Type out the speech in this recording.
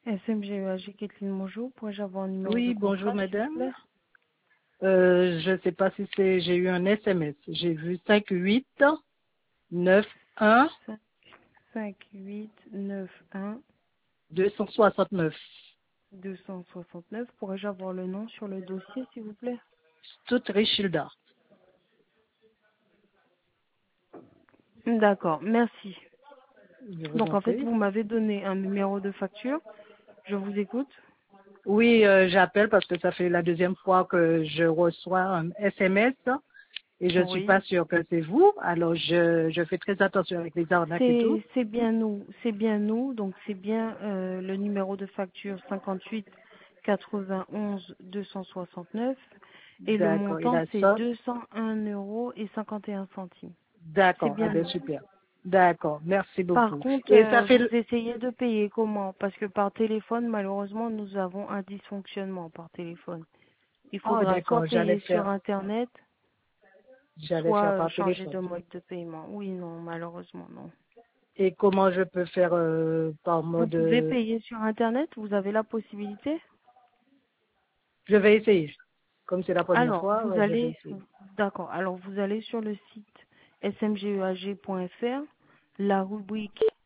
SMGEAG Kathleen, bonjour. Pourrais-je avoir un numéro de Oui, bonjour contrat, s'il vous madame. plaît? Je ne sais pas si j'ai eu un SMS. J'ai vu 5891 5891 269. 269. Pourrais-je avoir le nom sur le dossier, s'il vous plaît? Toute Richilda. D'accord, merci. Je vous Donc en en fait, prie. vous m'avez donné un numéro de facture. Je vous écoute. Oui, j'appelle parce que ça fait la deuxième fois que je reçois un SMS et je ne suis Oui. pas sûre que c'est vous. Alors, je fais très attention avec les arnaques et tout. C'est bien nous. C'est bien nous. Donc c'est bien le numéro de facture 58 91 269 et le D'accord. Et montant la c'est somme? 201 € et 51 centimes. C'est D'accord. Eh bien bien, nous. super. D'accord. Merci Par beaucoup. contre, Et ça fait... vous essayez de payer comment? Parce que par téléphone, malheureusement, nous avons un dysfonctionnement par téléphone. Il Oh, faudra soit d'accord. payer sur Internet, J'allais soit faire par changer téléphone. de mode de paiement. Oui, non, malheureusement, non. Et comment je peux faire par Vous mode... pouvez payer sur Internet, vous avez la possibilité. Je vais essayer. Comme c'est la première Alors, fois, vous je vais allez, essayer. d'accord, alors vous allez sur le site smgeag.fr, la rubrique